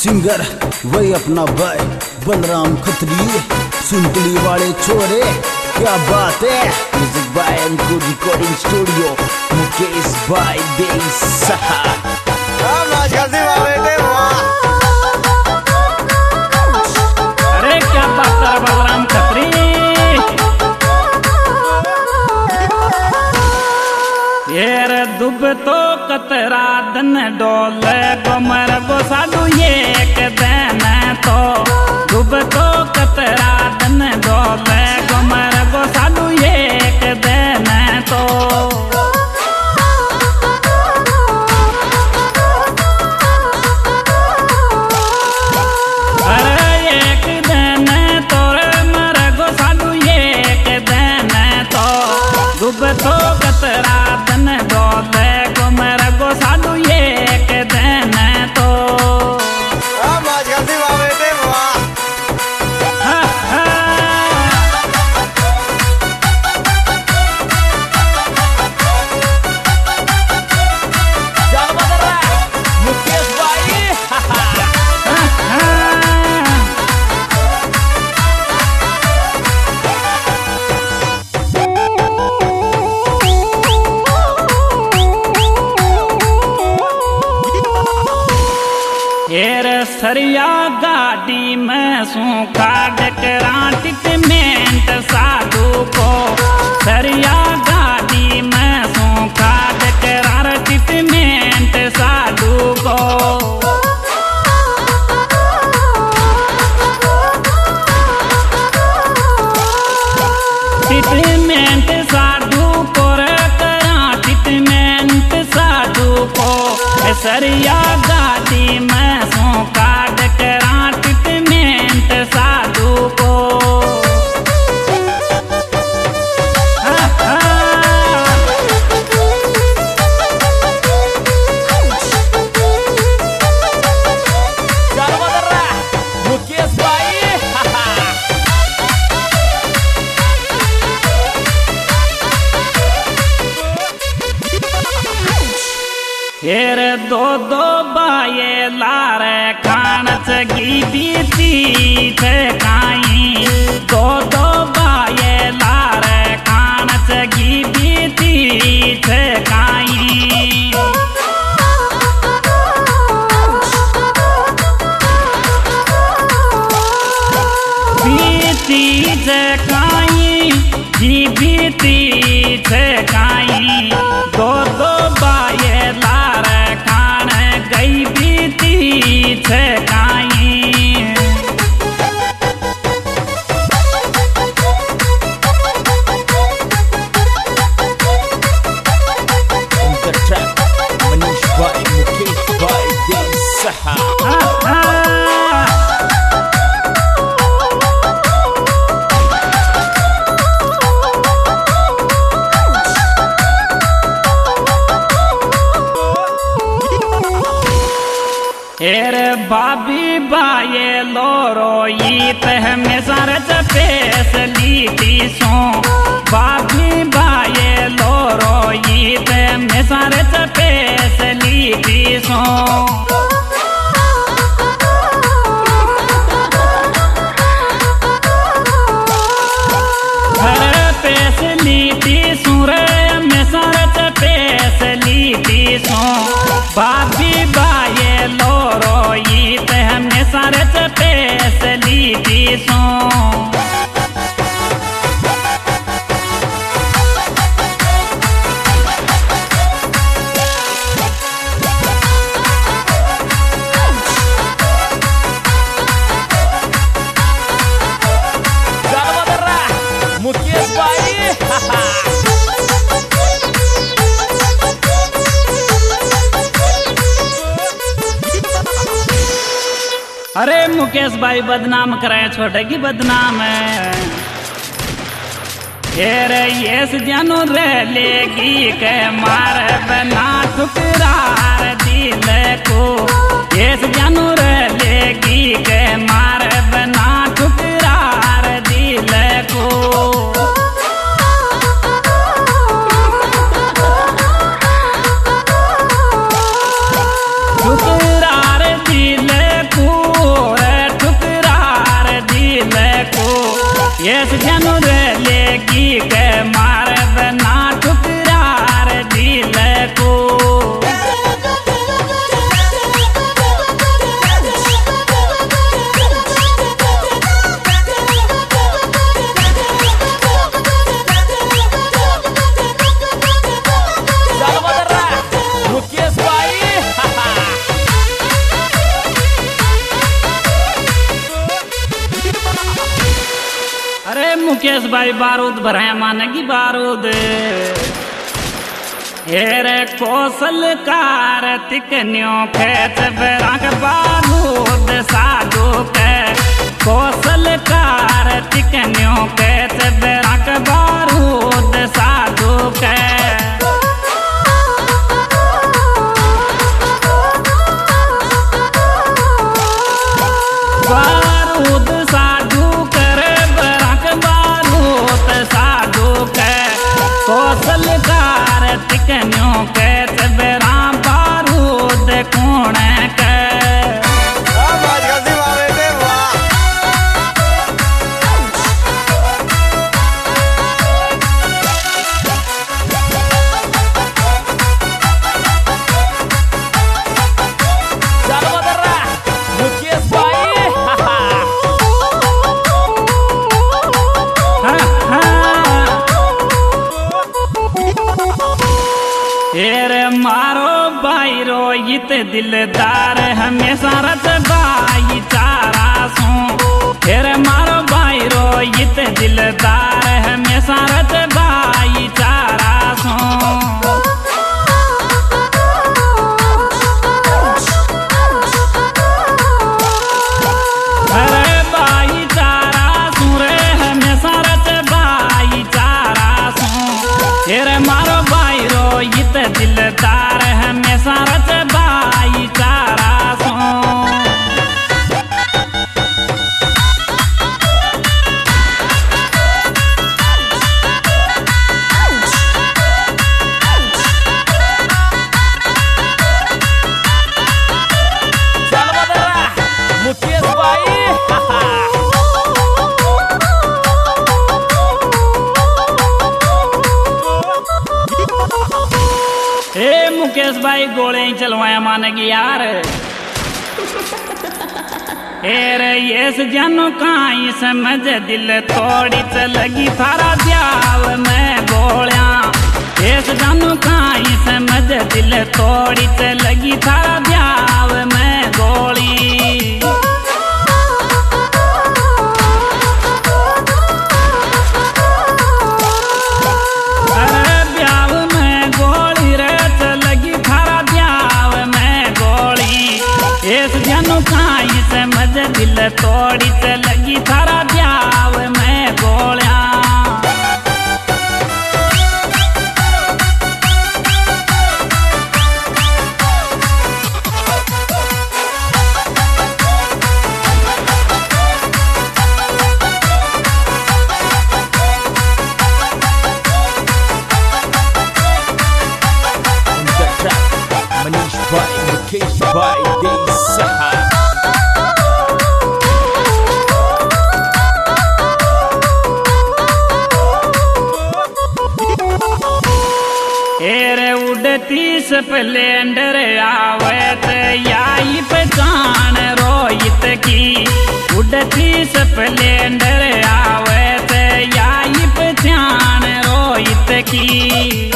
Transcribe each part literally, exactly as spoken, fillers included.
Singer वही अपना भाई बलराम खत्री, सुनतली वाले छोरे क्या बात है। Music by Ankur recording studio, Mukesh भाई बेसहा। अरे क्या बात है बलराम खत्री, ये रे दुब तो कतरा दन डोले गोमर गो साडू एक दिन तो दुब तो कतरा दन डोले गोमर गो साडू एक दिन तो अरे एक दिन तो मर गो साडू एक दिन तो दुब तो कतरा दन डोले गोमर गो साडू एक दिन तो सरिया गाड़ी में सूखा डकराटिट मेंट साधु को सरिया गाड़ी में सूखा डकराटिट मेंट साधु को टिटमेंट साधु को टिटमेंट साधु को सरिया गाड़ी में सूखा डकरा टिटमेंट साधु को मुकेश भाई फिर दो दो बाये लारे खान चगी बीती काई दो दो बाये लारे खान चगी बीती काई बीती काई जी बीती काई दो दो बाये लारे खान गई बीती काई मनीष भाई मुकेश भाई बेसहा। हेरे बाबी बाये लोरो ई तह में सरच पेस लीटी सो बाबी बाये लोरो ई तह में सरच पेस लीटी सो हर पेस लीटी सुरे में सरच पेस लीटी सो बाबी बाये लोरो ई तह में सरच पेस लीटी सो मुकेश भाई अरे मुकेश भाई बदनाम करे छोटे की बदनाम है तेरे ये जानो रे लेगी के मार बना ठुकरार दिल को ये जानो रे लेगी के मार बना ठुकरार दिल को ठुकरार दिल को एस जनु रे लेगी के मार बना ठुकरार दिल को अरे मुकेश भाई बारूद भरे मानेगी बारूद हेरे कौशल कार्तिक न्यो खेत बेराक बारूद साधु के कौशल कार्तिक न्यो खेत बेराक बारूद साधु के बारूद साधु कौशल कार्तिक न्यो के बेरा बारूद कौन के मुकेश भाई हेरे मारो भाई रोहित दिलदार हमेशा रत भाई चारा सो हेरे मारो भाई रोहित दिलदार हमेशा रत भाई चारा सो अरे भाई चारा सो रे हमेशा रत भाई चारा सो हेरे मारो भाई रोहित दिलदार हमेशा रच भाई चारा सो मुकेश भाई ए मुकेश भाई गोले ही चलवाया मानेगी यार एरे येस जनो काई समझ दिल तोड़ी चलगी थारा ब्याव में गोलियां येस जनो काई समझ दिल तोड़ी चलगी थारा ब्याव में गोली काई समझ दिल तोड़ी चलगी थारा ब्याव में गोलियां Manish Bhai, Mukesh Bhai, Dei Saha. हेरे उड़ती स्प्लेंडर आवे ते याई पहचान रोहित की उड़ती स्प्लेंडर आवे ते याई पहचान रोहित की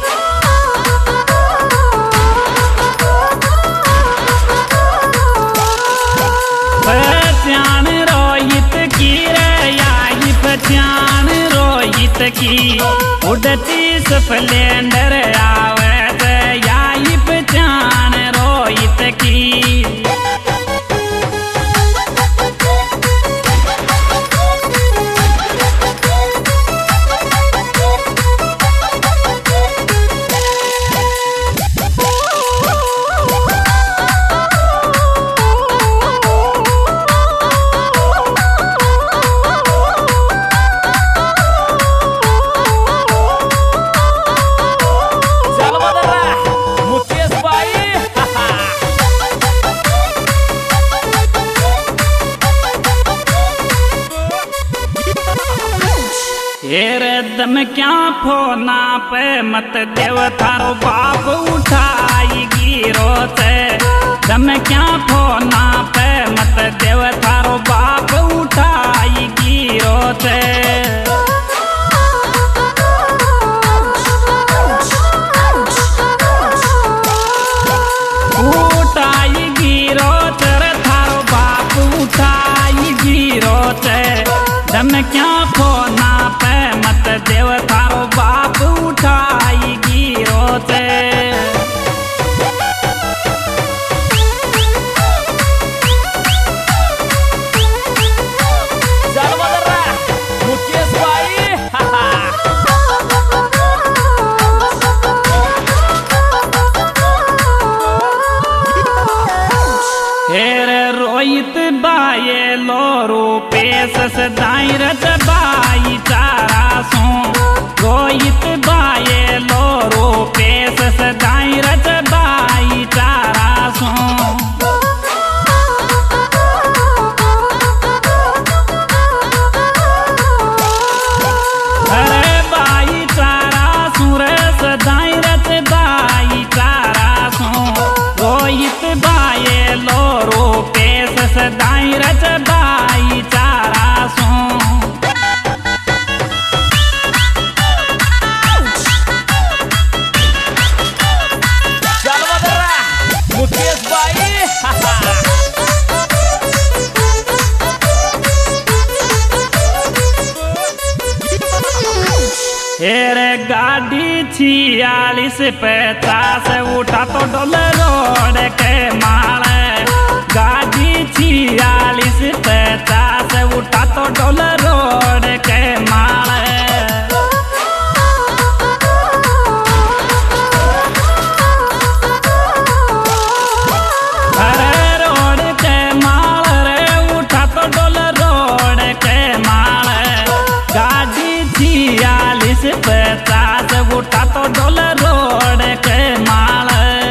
पहचान रोहित की रे याई पहचान रोहित की उड़ती स्प्लेंडर आवे ते याई पहचान रोहित की हेरे दम क्या फोना पे मत देव थारो बाप उठाई गिरो से। दम क्या फोना पे मत देव थारो बाप उठाई गिरो से। उठाई गिरो तेरे थारो बाप उठाई गिरो से। दम क्या फोना पे मत देव थारो बाप उठाई गिरो से। मुकेश भाई हेरे रोहित बाये लो रूपेश सदाई रज बाई चारा सो। रोहित बाये लो रूपेश सदाई रज बाई चारा सो। अरे बाई चारा सुरे सदाई रज बाई चारा सो। रोहित बाये लो रूपेश सदाई रज बाई चारा सो। मुकेश भाई हेरे गाड़ी छियालीस पचास उठा तो डोल रोड के माले। गाड़ी छियालीस पचास उठा तो डोल रोड के माले। अरे रोड के माल रे उठा तो डोल रोड के माल। गाड़ी छियालीस पचास उठा तो डोल रोड के माल।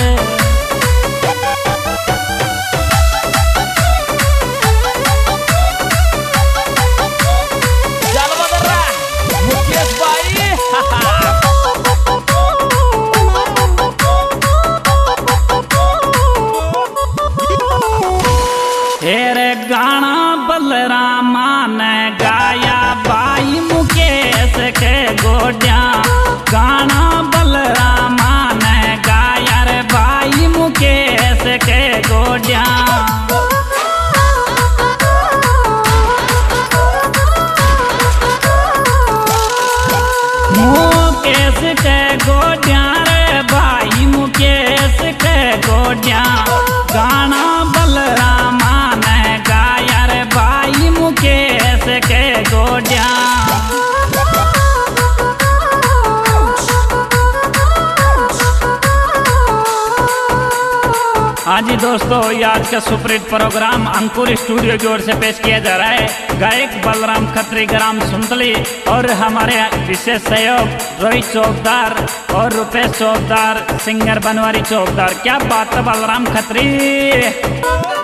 मुकेश भाई हेरे गाना बलरामा ने गाया बाई मुकेश के गोड्या। गाना बलरामा ने गाया रे बाई मुकेश के गोड्या। मुकेश के गोड्या रे भाई मुकेश के गोड्या। गाना बलरामा ने गाया रे भाई मुकेश के गोड्या। हाँ जी दोस्तों, ये आज का सुपरहिट प्रोग्राम अंकुर स्टूडियो की ओर से पेश किया जा रहा है। गायक बलराम खत्री, ग्राम सुंतली और हमारे विशेष सहयोग रोहित चौकदार और रुपेश चौकदार, सिंगर बनवारी चौकदार। क्या बात है बलराम खत्री।